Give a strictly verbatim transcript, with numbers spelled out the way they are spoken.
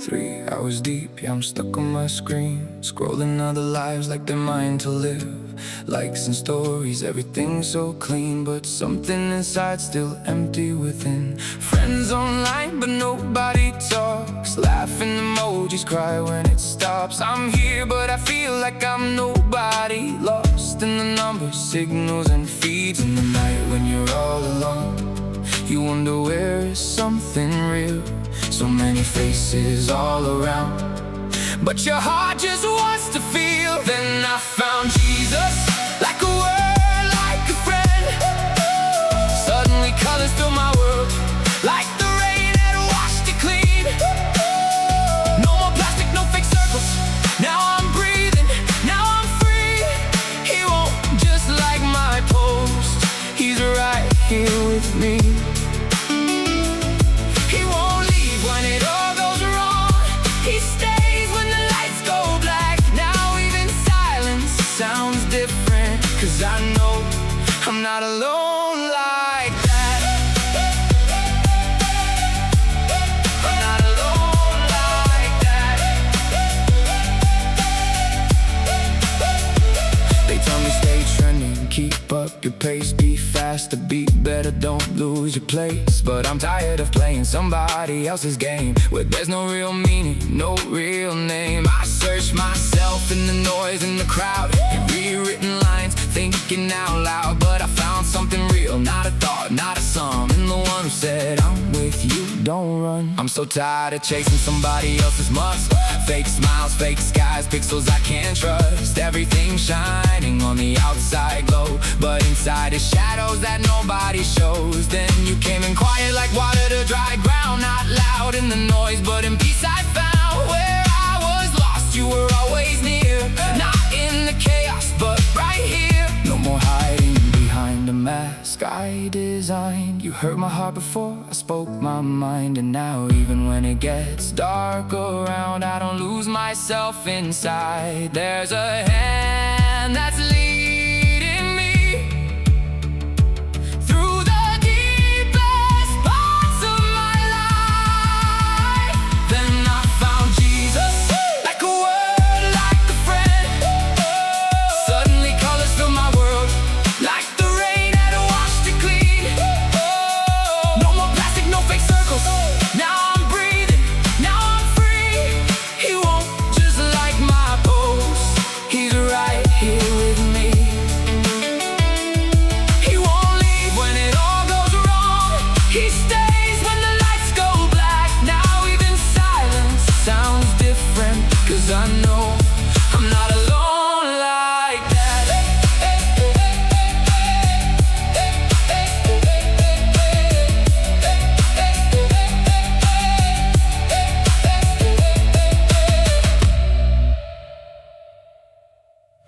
Three hours deep, yeah, I'm stuck on my screen, scrolling other lives like they're mine to live. Likes and stories, everything so clean, but something inside still empty within. Friends online, but nobody talks. Laughing emojis cry when it stops. I'm here, but I feel like I'm nobody. Lost in the numbers, signals and feeds. In the night when you're all alone, you wonder where is something real. So many faces all around, but your heart just wants to feel. Then I found Jesus, like a word, like a friend. Suddenly colors fill my world, like the rain that washed it clean. No more plastic, no fake circles. Now I'm breathing, now I'm free. He won't just like my post, he's right here with me. Cause I know I'm not alone like that. I'm not alone like that. They tell me stay trending, keep up your pace, be faster, be better, don't lose your place. But I'm tired of playing somebody else's game, where there's no real meaning, no real name. I search myself in the noise, in the crowd, in rewritten lines, thinking out loud. But I found something real, not a thought, not a song, and the one who said, I'm with you, don't run. I'm so tired of chasing somebody else's muscle. Fake smiles, fake skies, pixels I can't trust. Everything shining on the outside glow, but inside is shadows that nobody shows. Then you came in quiet like water to dry ground, not loud in the noise, but in peace I found. Where I was lost, you were always near, not in the chaos, but right here. No more hiding behind a mask I designed. You hurt my heart before I spoke my mind, and now even when it gets dark around, I don't lose myself inside. There's a hand that's leading me through the deepest parts of my life. Then I found Jesus, like a word, like a friend. Suddenly colors fill my world, like the rain that washed it clean. No more plastic, no fake circles. Now I'm breathing, now I'm free. He won't just like my post, he's right here with me. He won't leave when it all goes wrong, he stays when the lights go black. Now even silence sounds different, cause I know I'm not alone.